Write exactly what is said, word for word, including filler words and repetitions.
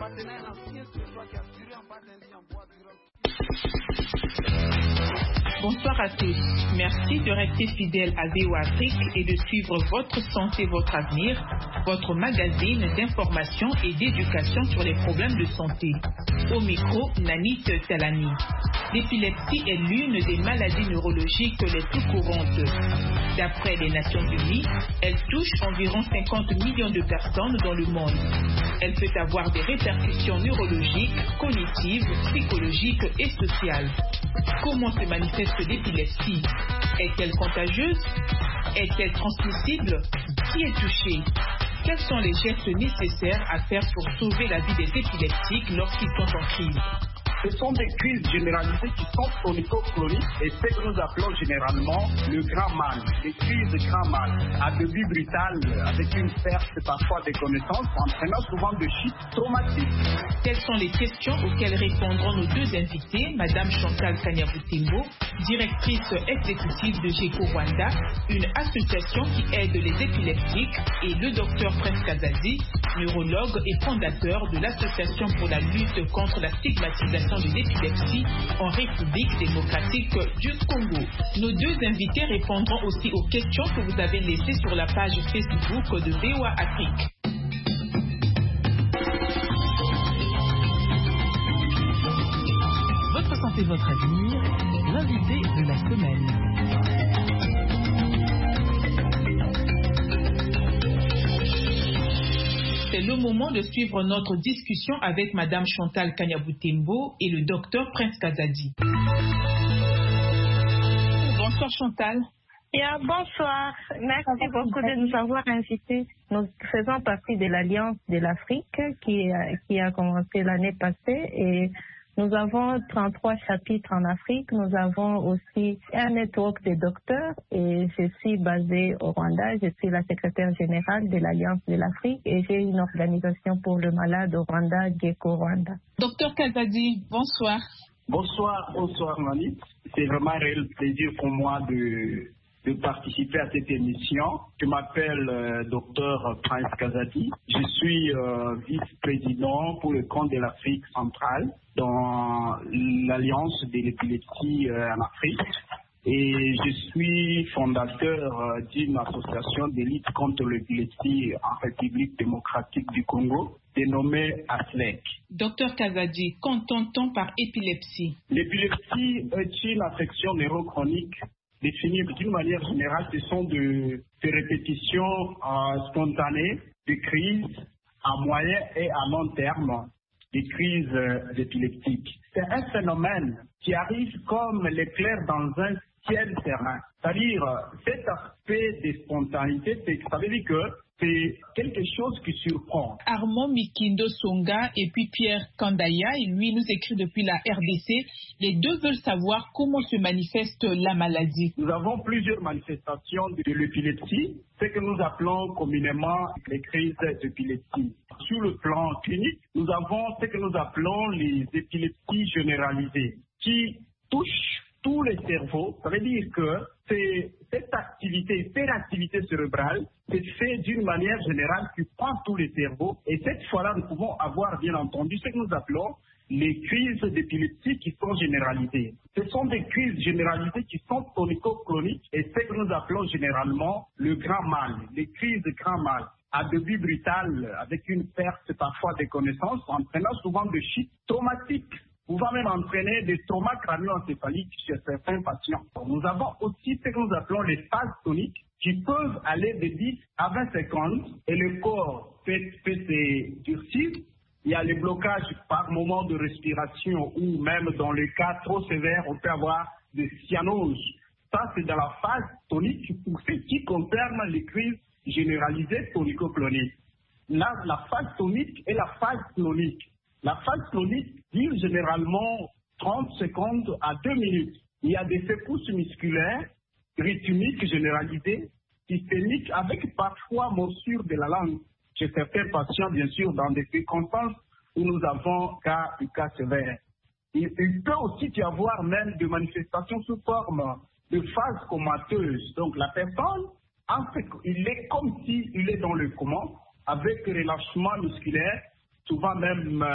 Bonsoir à tous. Merci de rester fidèles à V O A Afrique et de suivre Votre Santé, Votre Avenir, votre magazine d'information et d'éducation sur les problèmes de santé. Au micro, Nanit Talani. L'épilepsie est l'une des maladies neurologiques les plus courantes. D'après les Nations Unies, elle touche environ cinquante millions de personnes dans le monde. Elle peut avoir des répercussions neurologiques, cognitives, psychologiques et sociales. Comment se manifeste l'épilepsie? Est-elle contagieuse? Est-elle transmissible? Qui est touché? Quels sont les gestes nécessaires à faire pour sauver la vie des épileptiques lorsqu'ils sont en crise? Ce sont des crises généralisées qui sont chronico-chroniques et ce que nous appelons généralement le grand mal, des crises de grand mal, à début brutal, avec une perte parfois des connaissances, entraînant souvent de chutes traumatiques. Quelles sont les questions auxquelles répondront nos deux invités, Madame Chantal Kanyabutembo, directrice exécutive de GECO Rwanda, une association qui aide les épileptiques, et le docteur Prince Kazadi, neurologue et fondateur de l'association pour la lutte contre la stigmatisation de l'épilepsie en République démocratique du Congo. Nos deux invités répondront aussi aux questions que vous avez laissées sur la page Facebook de V O A Afrique. Votre santé, votre avenir, l'invité de la semaine. C'est le moment de suivre notre discussion avec Madame Chantal Kanyabutembo et le docteur Prince Kazadi. Bonsoir Chantal. Yeah, bonsoir. Merci beaucoup de nous avoir invités. Nous faisons partie de l'Alliance de l'Afrique qui a, qui a commencé l'année passée et nous avons trente-trois chapitres en Afrique. Nous avons aussi un network de docteurs et je suis basée au Rwanda. Je suis la secrétaire générale de l'Alliance de l'Afrique et j'ai une organisation pour le malade au Rwanda, GECO Rwanda. Docteur Kazadi, bonsoir. Bonsoir, bonsoir Mani. C'est vraiment un réel plaisir pour moi de, de participer à cette émission. Je m'appelle euh, docteur Prince Kazadi. Je suis euh, vice-président pour le compte de l'Afrique centrale dans l'Alliance de l'épilepsie euh, en Afrique. Et je suis fondateur euh, d'une association de lutte contre l'épilepsie en République démocratique du Congo, dénommée A S L E C. Docteur Kazadi, qu'entend-on par épilepsie? L'épilepsie est une affection neurochronique définie d'une manière générale. Ce sont de, des répétitions euh, spontanées de crises à moyen et à long terme, des crises euh, épileptiques. C'est un phénomène qui arrive comme l'éclair dans un ciel serein. C'est-à-dire, cet aspect de spontanéité, ça veut dire que c'est quelque chose qui surprend. Armand Mikindo Songa et puis Pierre Kandaya, et lui nous écrit depuis la R D C. Les deux veulent savoir comment se manifeste la maladie. Nous avons plusieurs manifestations de l'épilepsie, ce que nous appelons communément les crises d'épilepsie. Sur le plan clinique, nous avons ce que nous appelons les épilepsies généralisées, qui touchent tous les cerveaux. Ça veut dire que c'est cette activité, hyperactivité cérébrale, c'est fait d'une manière générale qui prend tous les cerveaux. Et cette fois-là, nous pouvons avoir, bien entendu, ce que nous appelons les crises d'épilepsie qui sont généralisées. Ce sont des crises généralisées qui sont chronico-chroniques et ce que nous appelons généralement le grand mal, les crises de grand mal, à début brutal, avec une perte parfois des connaissances, entraînant souvent de chutes traumatiques, pouvant même entraîner des traumas crânio-encéphaliques chez certains patients. Nous avons aussi ce que nous appelons les phases toniques qui peuvent aller de dix à vingt secondes et le corps peut, peut se durcir. Il y a les blocages par moment de respiration ou même dans le cas trop sévère, on peut avoir des cyanoses. Ça, c'est dans la phase tonique pour ce qui concerne les crises généralisées tonico-cloniques. Là, la phase tonique et la phase clonique. La phase clonique dure généralement trente secondes à deux minutes. Il y a des secousses musculaires, rythmiques généralisées, systémiques, avec parfois morsure de la langue chez certains patients, bien sûr, dans des circonstances où nous avons cas, du cas sévère. Il, il peut aussi y avoir même des manifestations sous forme de phase comateuse. Donc la personne, en fait, il est comme s'il est dans le coma, avec relâchement musculaire, souvent même